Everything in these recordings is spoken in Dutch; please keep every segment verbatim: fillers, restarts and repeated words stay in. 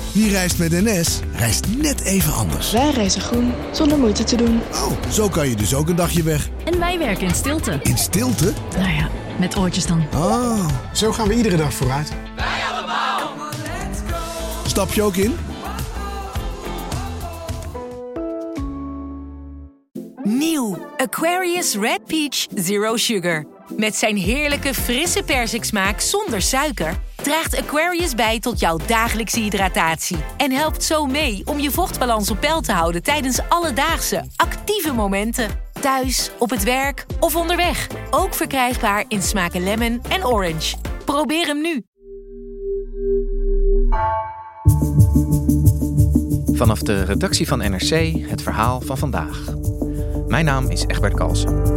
Wie reist met N S, reist net even anders. Wij reizen groen, zonder moeite te doen. Oh, zo kan je dus ook een dagje weg. En wij werken in stilte. In stilte? Nou ja, met oortjes dan. Ah. Zo gaan we iedere dag vooruit. Wij allemaal. Stap je ook in? Nieuw Aquarius Red Peach Zero Sugar. Met zijn heerlijke frisse persiksmaak zonder suiker draagt Aquarius bij tot jouw dagelijkse hydratatie. En helpt zo mee om je vochtbalans op peil te houden tijdens alledaagse, actieve momenten. Thuis, op het werk of onderweg. Ook verkrijgbaar in smaken lemon en orange. Probeer hem nu. Vanaf de redactie van N R C het verhaal van vandaag. Mijn naam is Egbert Kalsen.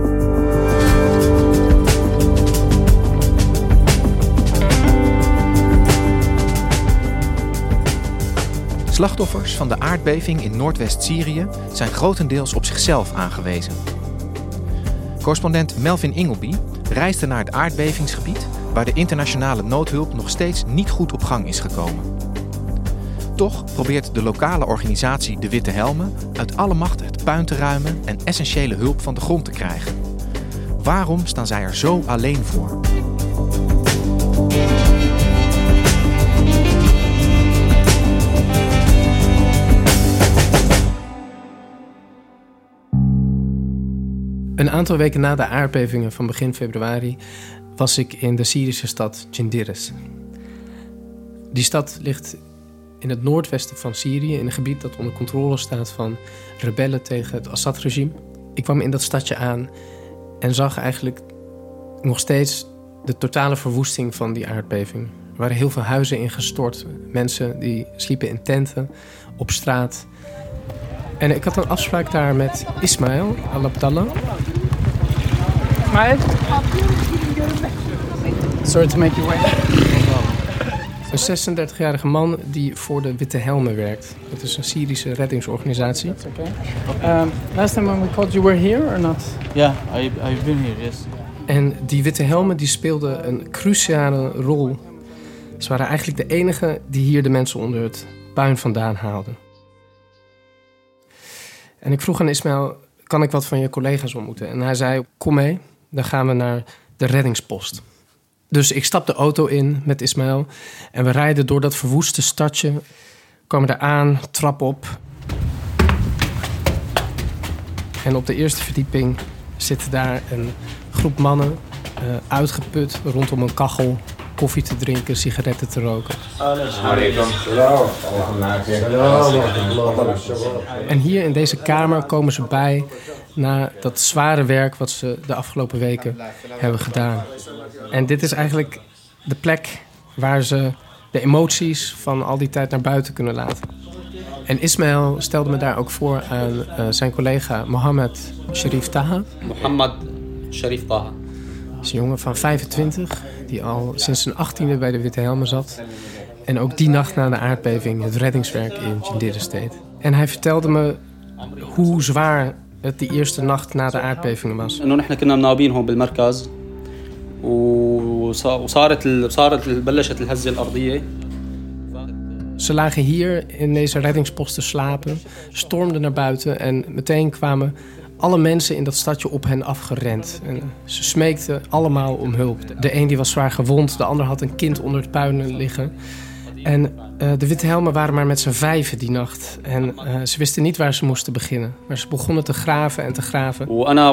Slachtoffers van de aardbeving in Noordwest-Syrië zijn grotendeels op zichzelf aangewezen. Correspondent Melvin Ingleby reisde naar het aardbevingsgebied waar de internationale noodhulp nog steeds niet goed op gang is gekomen. Toch probeert de lokale organisatie De Witte Helmen uit alle macht het puin te ruimen en essentiële hulp van de grond te krijgen. Waarom staan zij er zo alleen voor? Een aantal weken na de aardbevingen van begin februari was ik in de Syrische stad Chindiris. Die stad ligt in het noordwesten van Syrië, in een gebied dat onder controle staat van rebellen tegen het Assad-regime. Ik kwam in dat stadje aan en zag eigenlijk nog steeds de totale verwoesting van die aardbeving. Er waren heel veel huizen ingestort, mensen die sliepen in tenten, op straat. En ik had een afspraak daar met Ismail Al-Abdallah. Ismail? Sorry to make you wait. Een zesendertigjarige man die voor de Witte Helmen werkt. Dat is een Syrische reddingsorganisatie. That's okay. Um, last time when we called you were here or not? Yeah, I, I've been here, yes. En die Witte Helmen die speelden een cruciale rol. Ze waren eigenlijk de enigen die hier de mensen onder het puin vandaan haalden. En ik vroeg aan Ismail, kan ik wat van je collega's ontmoeten? En hij zei, kom mee, dan gaan we naar de reddingspost. Dus ik stap de auto in met Ismail en we rijden door dat verwoeste stadje. Komen daar aan, trap op. En op de eerste verdieping zit daar een groep mannen, uh, uitgeput rondom een kachel, koffie te drinken, sigaretten te roken. En hier in deze kamer komen ze bij na dat zware werk wat ze de afgelopen weken hebben gedaan. En dit is eigenlijk de plek waar ze de emoties van al die tijd naar buiten kunnen laten. En Ismail stelde me daar ook voor aan uh, zijn collega Mohammed Sharif Taha. Mohammed Sharif Taha. Dat is een jongen van vijfentwintig die al sinds zijn achttiende bij de Witte Helmen zat. En ook die nacht na de aardbeving het reddingswerk in Chindiris deed. En hij vertelde me hoe zwaar het die eerste nacht na de aardbevingen was. Ze lagen hier in deze reddingspost te slapen, stormden naar buiten en meteen kwamen alle mensen in dat stadje op hen afgerend. En ze smeekten allemaal om hulp. De een die was zwaar gewond, de ander had een kind onder het puin liggen. En uh, de Witte Helmen waren maar met z'n vijven die nacht. En uh, ze wisten niet waar ze moesten beginnen. Maar ze begonnen te graven en te graven.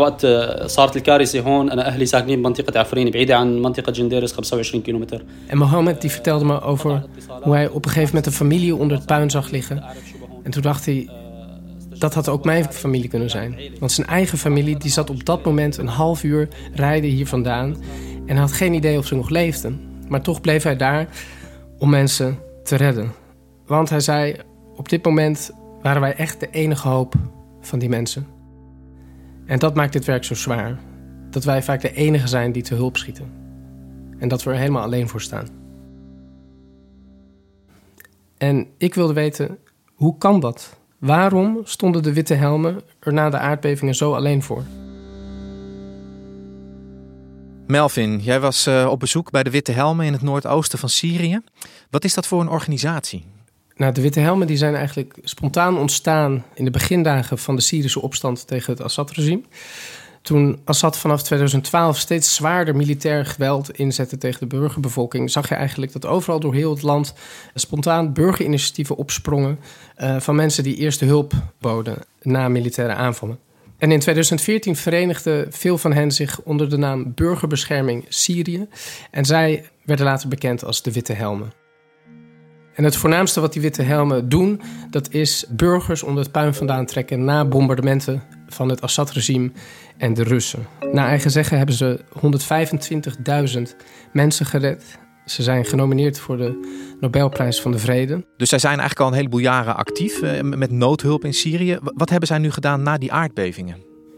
En Mohammed die vertelde me over hoe hij op een gegeven moment een familie onder het puin zag liggen. En toen dacht hij, dat had ook mijn familie kunnen zijn. Want zijn eigen familie die zat op dat moment een half uur rijden hier vandaan. En hij had geen idee of ze nog leefden. Maar toch bleef hij daar om mensen te redden. Want hij zei, op dit moment waren wij echt de enige hoop van die mensen. En dat maakt dit werk zo zwaar. Dat wij vaak de enige zijn die te hulp schieten. En dat we er helemaal alleen voor staan. En ik wilde weten, hoe kan dat? Waarom stonden de Witte Helmen er na de aardbevingen zo alleen voor? Melvin, jij was uh, op bezoek bij de Witte Helmen in het noordoosten van Syrië. Wat is dat voor een organisatie? Nou, de witte helmen die zijn eigenlijk spontaan ontstaan in de begindagen van de Syrische opstand tegen het Assad-regime. Toen Assad vanaf tweeduizend twaalf steeds zwaarder militair geweld inzette tegen de burgerbevolking, zag je eigenlijk dat overal door heel het land spontaan burgerinitiatieven opsprongen uh, van mensen die eerste hulp boden na militaire aanvallen. En in tweeduizend veertien verenigden veel van hen zich onder de naam Burgerbescherming Syrië. En zij werden later bekend als de Witte Helmen. En het voornaamste wat die Witte Helmen doen, dat is burgers onder het puin vandaan trekken na bombardementen van het Assad-regime en de Russen. Naar eigen zeggen hebben ze honderdvijfentwintigduizend mensen gered. Ze zijn genomineerd voor de Nobelprijs van de Vrede. Dus zij zijn eigenlijk al een heleboel jaren actief eh, met noodhulp in Syrië. Wat hebben zij nu gedaan na die aardbevingen?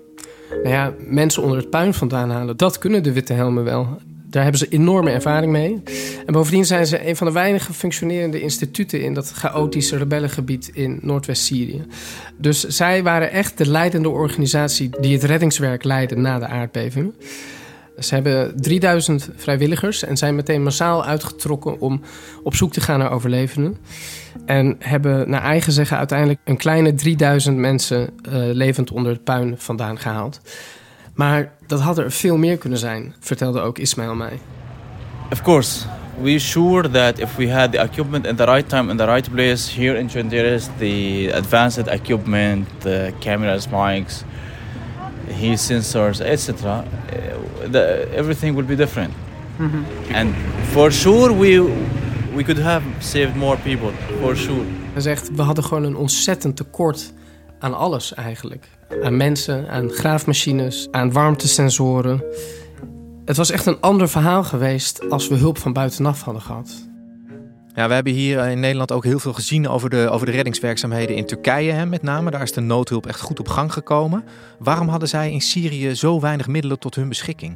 Nou ja, mensen onder het puin vandaan halen, dat kunnen de Witte Helmen wel. Daar hebben ze enorme ervaring mee. En bovendien zijn ze een van de weinige functionerende instituten in dat chaotische rebellengebied in Noordwest-Syrië. Dus zij waren echt de leidende organisatie die het reddingswerk leidde na de aardbevingen. Ze hebben drieduizend vrijwilligers en zijn meteen massaal uitgetrokken om op zoek te gaan naar overlevenden. En hebben naar eigen zeggen uiteindelijk een kleine drieduizend mensen uh, levend onder het puin vandaan gehaald. Maar dat had er veel meer kunnen zijn, vertelde ook Ismail mij. Of course, we sure that if we had the equipment in the right time in the right place here in Chandiris, the advanced equipment, the cameras, mics, heat sensors, et cetera, everything would be different. Mm-hmm. And for sure we we could have saved more people, for sure. Hij zegt, we hadden gewoon een ontzettend tekort aan alles eigenlijk. Aan mensen, aan graafmachines, aan warmtesensoren. Het was echt een ander verhaal geweest als we hulp van buitenaf hadden gehad. Ja, we hebben hier in Nederland ook heel veel gezien over de, over de reddingswerkzaamheden in Turkije, hè, met name. Daar is de noodhulp echt goed op gang gekomen. Waarom hadden zij in Syrië zo weinig middelen tot hun beschikking?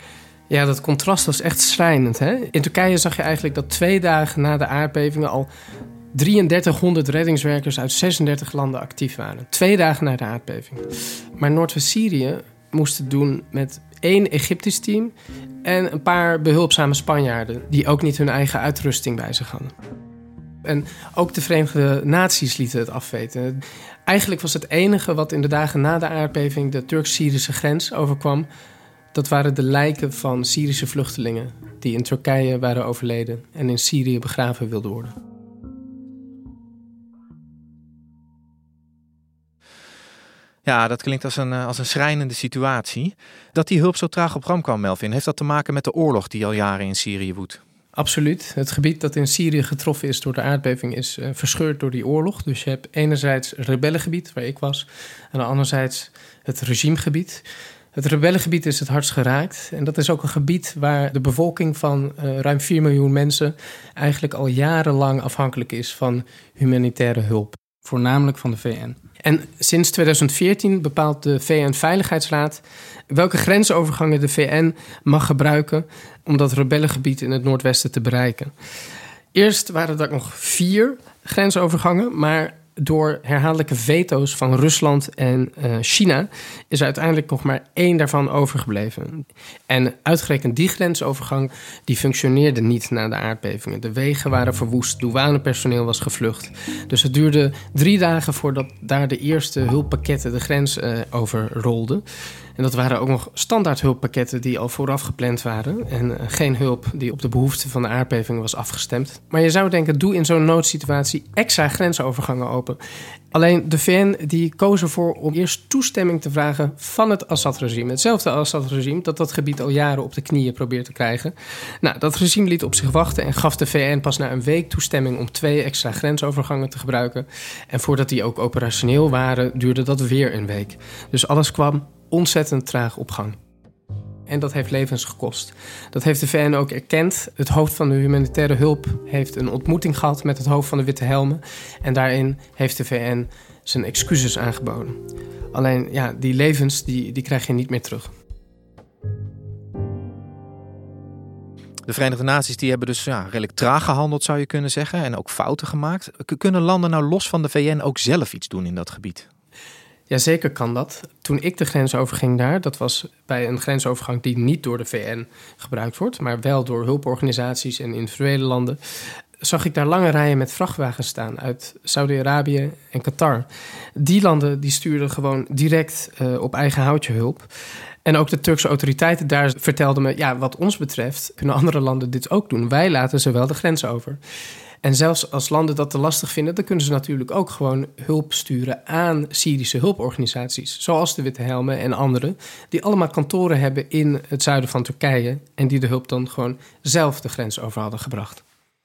Ja, dat contrast was echt schrijnend. Hè? In Turkije zag je eigenlijk dat twee dagen na de aardbevingen al drieëndertighonderd reddingswerkers uit zesendertig landen actief waren. Twee dagen na de aardbeving. Maar Noordwest-Syrië moest het doen met één Egyptisch team en een paar behulpzame Spanjaarden die ook niet hun eigen uitrusting bij zich hadden. En ook de Verenigde Naties lieten het afweten. Eigenlijk was het enige wat in de dagen na de aardbeving de Turks-Syrische grens overkwam, dat waren de lijken van Syrische vluchtelingen die in Turkije waren overleden en in Syrië begraven wilden worden. Ja, dat klinkt als een, als een schrijnende situatie. Dat die hulp zo traag op gang kwam, Melvin, heeft dat te maken met de oorlog die al jaren in Syrië woedt? Absoluut. Het gebied dat in Syrië getroffen is door de aardbeving is uh, verscheurd door die oorlog. Dus je hebt enerzijds het rebellengebied, waar ik was, en anderzijds het regimegebied. Het rebellengebied is het hardst geraakt. En dat is ook een gebied waar de bevolking van uh, ruim vier miljoen mensen eigenlijk al jarenlang afhankelijk is van humanitaire hulp. Voornamelijk van de V N. En sinds tweeduizend veertien bepaalt de V N-veiligheidsraad welke grensovergangen de V N mag gebruiken om dat rebellengebied in het noordwesten te bereiken. Eerst waren er nog vier grensovergangen, maar door herhaaldelijke veto's van Rusland en uh, China is er uiteindelijk nog maar één daarvan overgebleven. En uitgerekend die grensovergang die functioneerde niet na de aardbevingen. De wegen waren verwoest, douanepersoneel was gevlucht. Dus het duurde drie dagen voordat daar de eerste hulppakketten de grens uh, overrolden. En dat waren ook nog standaard hulppakketten die al vooraf gepland waren. En uh, geen hulp die op de behoeften van de aardbevingen was afgestemd. Maar je zou denken, doe in zo'n noodsituatie extra grensovergangen open. Alleen de V N die koos ervoor om eerst toestemming te vragen van het Assad-regime. Hetzelfde Assad-regime dat dat gebied al jaren op de knieën probeert te krijgen. Nou, dat regime liet op zich wachten en gaf de V N pas na een week toestemming om twee extra grensovergangen te gebruiken. En voordat die ook operationeel waren, duurde dat weer een week. Dus alles kwam ontzettend traag op gang. En dat heeft levens gekost. Dat heeft de V N ook erkend. Het hoofd van de humanitaire hulp heeft een ontmoeting gehad met het hoofd van de Witte Helmen. En daarin heeft de V N zijn excuses aangeboden. Alleen, ja, die levens die, die krijg je niet meer terug. De Verenigde Naties die hebben dus ja, redelijk traag gehandeld, zou je kunnen zeggen. En ook fouten gemaakt. Kunnen landen nou los van de V N ook zelf iets doen in dat gebied? Jazeker kan dat. Toen ik de grens overging daar, dat was bij een grensovergang die niet door de V N gebruikt wordt, maar wel door hulporganisaties en individuele landen. zag ik daar lange rijen met vrachtwagens staan uit Saudi-Arabië en Qatar. Die landen die stuurden gewoon direct uh, op eigen houtje hulp. En ook de Turkse autoriteiten daar vertelden me, ja, wat ons betreft kunnen andere landen dit ook doen. Wij laten ze wel de grens over. En zelfs als landen dat te lastig vinden, dan kunnen ze natuurlijk ook gewoon hulp sturen aan Syrische hulporganisaties. Zoals de Witte Helmen en anderen, die allemaal kantoren hebben in het zuiden van Turkije en die de hulp dan gewoon zelf de grens over hadden gebracht.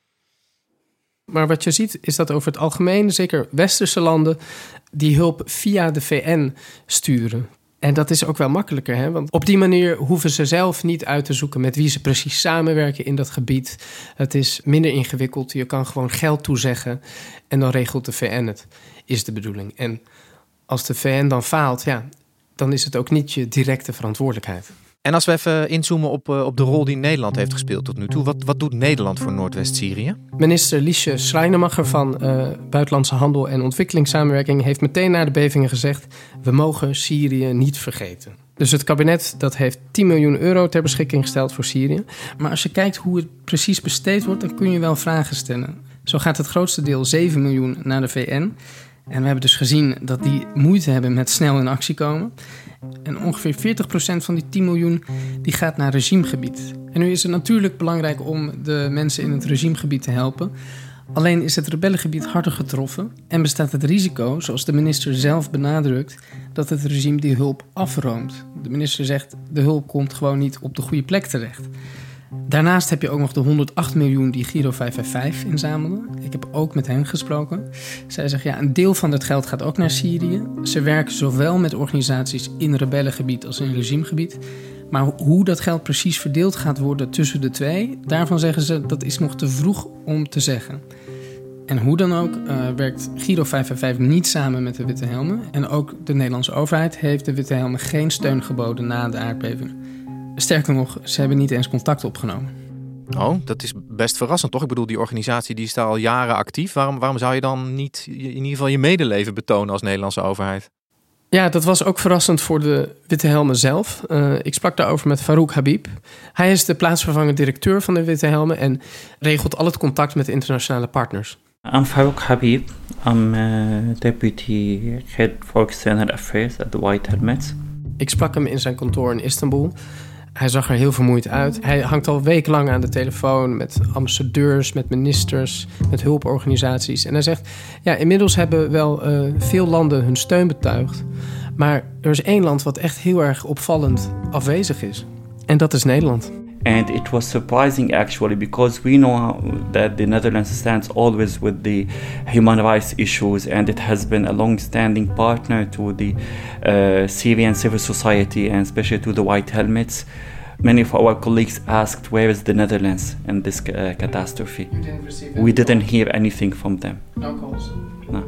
Maar wat je ziet is dat over het algemeen, zeker westerse landen, die hulp via de V N sturen. En dat is ook wel makkelijker, hè? Want op die manier hoeven ze zelf niet uit te zoeken met wie ze precies samenwerken in dat gebied. Het is minder ingewikkeld. Je kan gewoon geld toezeggen en dan regelt de V N het, is de bedoeling. En als de V N dan faalt, ja, dan is het ook niet je directe verantwoordelijkheid. En als we even inzoomen op, uh, op de rol die Nederland heeft gespeeld tot nu toe. Wat, wat doet Nederland voor Noordwest-Syrië? Minister Liesje Schrijnemacher van uh, Buitenlandse Handel en Ontwikkelingssamenwerking heeft meteen na de bevingen gezegd: we mogen Syrië niet vergeten. Dus het kabinet dat heeft tien miljoen euro ter beschikking gesteld voor Syrië. Maar als je kijkt hoe het precies besteed wordt, dan kun je wel vragen stellen. Zo gaat het grootste deel, zeven miljoen, naar de V N. En we hebben dus gezien dat die moeite hebben met snel in actie komen. En ongeveer veertig procent van die tien miljoen die gaat naar regimegebied. En nu is het natuurlijk belangrijk om de mensen in het regimegebied te helpen. Alleen is het rebellengebied harder getroffen en bestaat het risico, zoals de minister zelf benadrukt, dat het regime die hulp afroomt. De minister zegt, de hulp komt gewoon niet op de goede plek terecht. Daarnaast heb je ook nog de honderdacht miljoen die Giro vijf vijf vijf inzamelden. Ik heb ook met hen gesproken. Zij zeggen, ja, een deel van dat geld gaat ook naar Syrië. Ze werken zowel met organisaties in rebellengebied als in regimegebied. Maar hoe dat geld precies verdeeld gaat worden tussen de twee, daarvan zeggen ze, dat is nog te vroeg om te zeggen. En hoe dan ook uh, werkt Giro vijf vijf vijf niet samen met de Witte Helmen. En ook de Nederlandse overheid heeft de Witte Helmen geen steun geboden na de aardbeving. Sterker nog, ze hebben niet eens contact opgenomen. Oh, dat is best verrassend, toch? Ik bedoel, die organisatie die is daar al jaren actief. Waarom, waarom zou je dan niet in ieder geval je medeleven betonen als Nederlandse overheid? Ja, dat was ook verrassend voor de Witte Helmen zelf. Uh, ik sprak daarover met Farouk Habib. Hij is de plaatsvervangend directeur van de Witte Helmen en regelt al het contact met internationale partners. I'm Farouk Habib. I'm uh, deputy head for external affairs at the White Helmets. Ik sprak hem in zijn kantoor in Istanbul. Hij zag er heel vermoeid uit. Hij hangt al wekenlang aan de telefoon met ambassadeurs, met ministers, met hulporganisaties. En hij zegt, ja, inmiddels hebben wel uh, veel landen hun steun betuigd. Maar er is één land wat echt heel erg opvallend afwezig is. En dat is Nederland. And it was surprising actually because we know that the Netherlands stands always with the human rights issues and it has been a long-standing partner to the uh, Syrian civil society and especially to the White Helmets. Many of our colleagues asked where is the Netherlands in this uh, catastrophe. We didn't hear anything from them. No calls. No.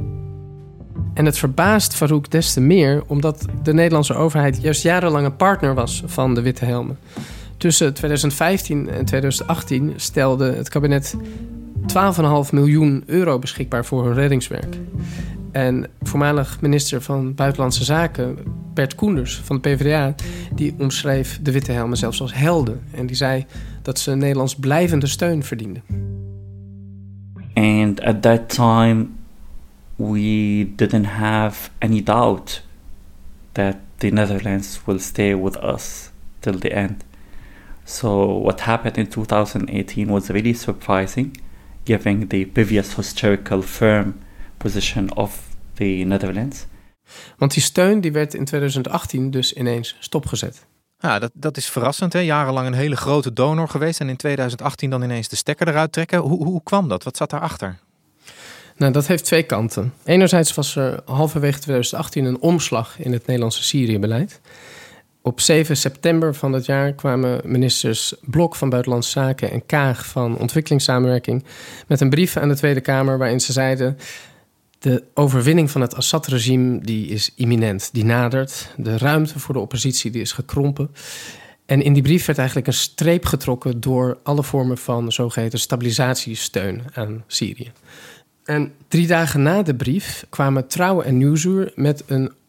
En het verbaast Farouk des te meer omdat de Nederlandse overheid juist jarenlang een partner was van de Witte Helmen. Tussen twintig vijftien en twintig achttien stelde het kabinet twaalf komma vijf miljoen euro beschikbaar voor hun reddingswerk. En voormalig minister van Buitenlandse Zaken, Bert Koenders van de P v d A, die omschreef de Witte Helmen zelfs als helden. En die zei dat ze Nederlands blijvende steun verdienden. And at that time we didn't have any doubt that the Netherlands will stay with us till the end. So what happened in two thousand eighteen was really surprising, given the previous historical firm position of the Netherlands. Want die steun die werd in twintig achttien dus ineens stopgezet. Ja, dat, dat is verrassend, hè? Jarenlang een hele grote donor geweest en in twintig achttien dan ineens de stekker eruit trekken. Hoe, hoe kwam dat? Wat zat daarachter? Nou, dat heeft twee kanten. Enerzijds was er halverwege twintig achttien een omslag in het Nederlandse Syrië-beleid. Op zeven september van dat jaar kwamen ministers Blok van Buitenlandse Zaken en Kaag van Ontwikkelingssamenwerking met een brief aan de Tweede Kamer waarin ze zeiden: de overwinning van het Assad-regime die is imminent, die nadert. De ruimte voor de oppositie die is gekrompen. En in die brief werd eigenlijk een streep getrokken door alle vormen van zogeheten stabilisatiesteun aan Syrië. En drie dagen na de brief kwamen Trouw en Nieuwsuur met een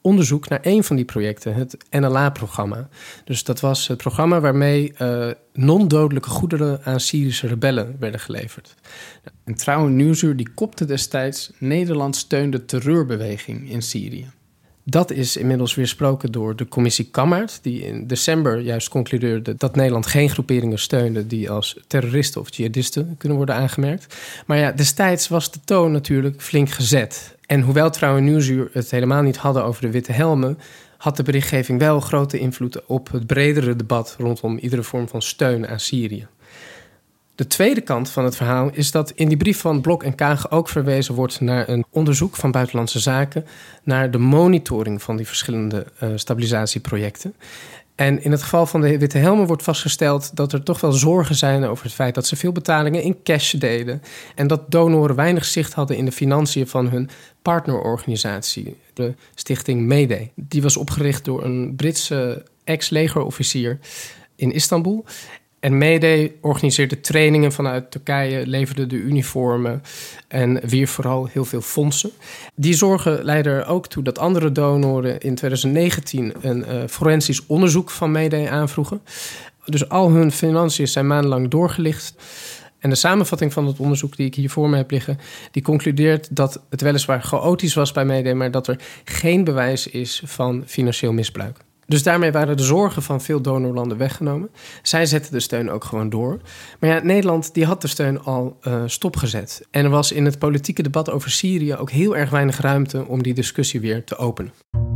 onderzoek naar één van die projecten, het N L A-programma. Dus dat was het programma waarmee uh, non-dodelijke goederen aan Syrische rebellen werden geleverd. En Trouw en Nieuwsuur die kopte destijds: Nederland steunde terreurbeweging in Syrië. Dat is inmiddels weersproken door de commissie Kammaert, die in december juist concludeerde dat Nederland geen groeperingen steunde die als terroristen of jihadisten kunnen worden aangemerkt. Maar ja, destijds was de toon natuurlijk flink gezet. En hoewel Trouw en Nieuwsuur het helemaal niet hadden over de witte helmen, had de berichtgeving wel grote invloed op het bredere debat rondom iedere vorm van steun aan Syrië. De tweede kant van het verhaal is dat in die brief van Blok en Kaag ook verwezen wordt naar een onderzoek van Buitenlandse Zaken naar de monitoring van die verschillende uh, stabilisatieprojecten. En in het geval van de witte helmen wordt vastgesteld dat er toch wel zorgen zijn over het feit dat ze veel betalingen in cash deden en dat donoren weinig zicht hadden in de financiën van hun partnerorganisatie, de stichting Mayday. Die was opgericht door een Britse ex-legerofficier in Istanbul. En Mayday organiseerde trainingen vanuit Turkije, leverde de uniformen en wierf vooral heel veel fondsen. Die zorgen leidden er ook toe dat andere donoren in twintig negentien een uh, forensisch onderzoek van Mayday aanvroegen. Dus al hun financiën zijn maandenlang doorgelicht. En de samenvatting van het onderzoek die ik hier voor me heb liggen, die concludeert dat het weliswaar chaotisch was bij Mayday, maar dat er geen bewijs is van financieel misbruik. Dus daarmee waren de zorgen van veel donorlanden weggenomen. Zij zetten de steun ook gewoon door. Maar ja, Nederland die had de steun al uh, stopgezet. En er was in het politieke debat over Syrië ook heel erg weinig ruimte om die discussie weer te openen.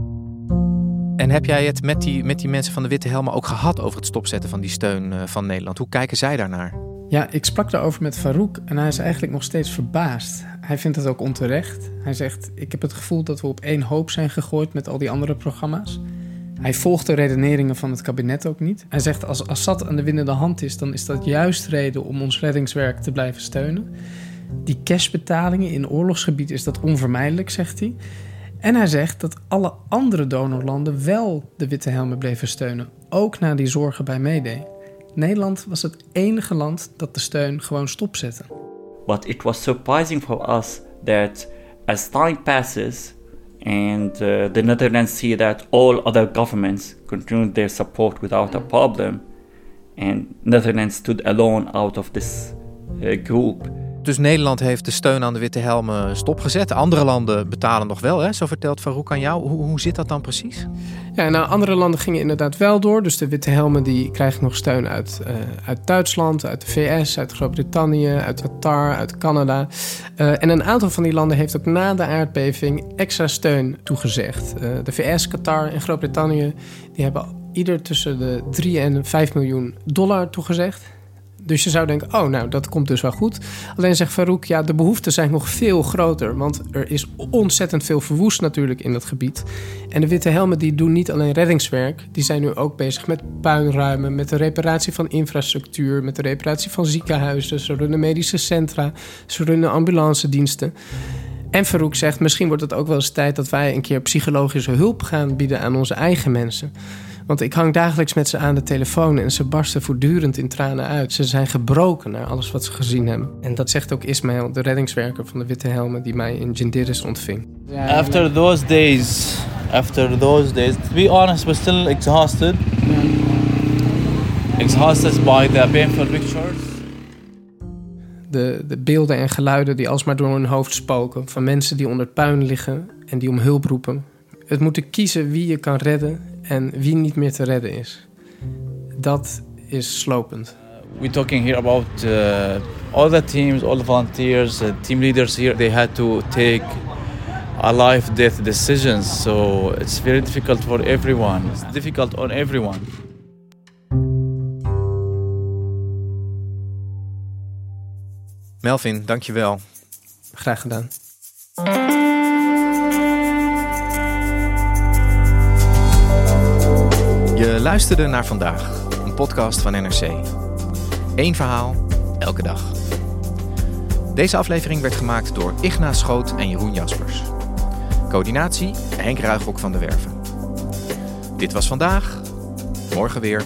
En heb jij het met die, met die mensen van de witte helmen ook gehad over het stopzetten van die steun uh, van Nederland? Hoe kijken zij daarnaar? Ja, ik sprak daarover met Farouk en hij is eigenlijk nog steeds verbaasd. Hij vindt het ook onterecht. Hij zegt, ik heb het gevoel dat we op één hoop zijn gegooid met al die andere programma's. Hij volgt de redeneringen van het kabinet ook niet. Hij zegt, als Assad aan de winnende hand is, dan is dat juist reden om ons reddingswerk te blijven steunen. Die cashbetalingen in oorlogsgebied is dat onvermijdelijk, zegt hij. En hij zegt dat alle andere donorlanden wel de witte helmen bleven steunen. Ook na die zorgen bij Mayday. Nederland was het enige land dat de steun gewoon stopzette. But it was surprising for us that as time passes and uh, the Netherlands see that all other governments continued their support without a problem, and Netherlands stood alone out of this uh, group. Dus Nederland heeft de steun aan de witte helmen stopgezet. Andere landen betalen nog wel, hè? Zo vertelt Farouk aan jou. Hoe, hoe zit dat dan precies? Ja, nou, andere landen gingen inderdaad wel door. Dus de witte helmen die krijgen nog steun uit, uh, uit Duitsland, uit de V S, uit Groot-Brittannië, uit Qatar, uit Canada. Uh, en een aantal van die landen heeft ook na de aardbeving extra steun toegezegd. Uh, de V S, Qatar en Groot-Brittannië die hebben ieder tussen de drie en vijf miljoen dollar toegezegd. Dus je zou denken, oh, nou, dat komt dus wel goed. Alleen zegt Farouk, ja, de behoeften zijn nog veel groter. Want er is ontzettend veel verwoest natuurlijk in dat gebied. En de witte helmen die doen niet alleen reddingswerk. Die zijn nu ook bezig met puinruimen, met de reparatie van infrastructuur, met de reparatie van ziekenhuizen. Ze runnen medische centra, ze runnen ambulancediensten. En Farouk zegt, misschien wordt het ook wel eens tijd dat wij een keer psychologische hulp gaan bieden aan onze eigen mensen. Want ik hang dagelijks met ze aan de telefoon en ze barsten voortdurend in tranen uit. Ze zijn gebroken naar alles wat ze gezien hebben. En dat zegt ook Ismail, de reddingswerker van de witte helmen die mij in Jindiris ontving. After those days, after those days, to be honest, we're still exhausted. Exhausted by the painful pictures. De, de beelden en geluiden die alsmaar door hun hoofd spoken. Van mensen die onder het puin liggen en die om hulp roepen. Het moeten kiezen wie je kan redden en wie niet meer te redden is. Dat is slopend. Uh, we're talking here about uh, all the teams, all the volunteers, uh, team leaders here. They had to take a life-death decisions. So it's very difficult for everyone. It's difficult on everyone. Melvin, dankjewel. Graag gedaan. Je luisterde naar Vandaag, een podcast van N R C. Eén verhaal, elke dag. Deze aflevering werd gemaakt door Igna Schoot en Jeroen Jaspers. Coördinatie Henk Ruigrok van der Werven. Dit was Vandaag, morgen weer.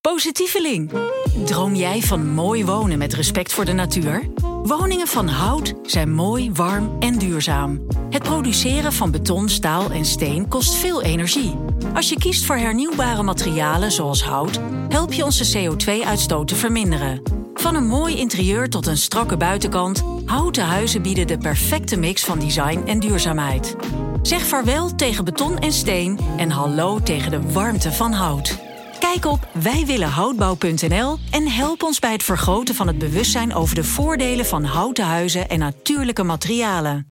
Positieveling. Droom jij van mooi wonen met respect voor de natuur? Woningen van hout zijn mooi, warm en duurzaam. Het produceren van beton, staal en steen kost veel energie. Als je kiest voor hernieuwbare materialen zoals hout, help je onze C O twee uitstoot te verminderen. Van een mooi interieur tot een strakke buitenkant, houten huizen bieden de perfecte mix van design en duurzaamheid. Zeg vaarwel tegen beton en steen en hallo tegen de warmte van hout. Kijk op wij willen houtbouw punt n l en help ons bij het vergroten van het bewustzijn over de voordelen van houten huizen en natuurlijke materialen.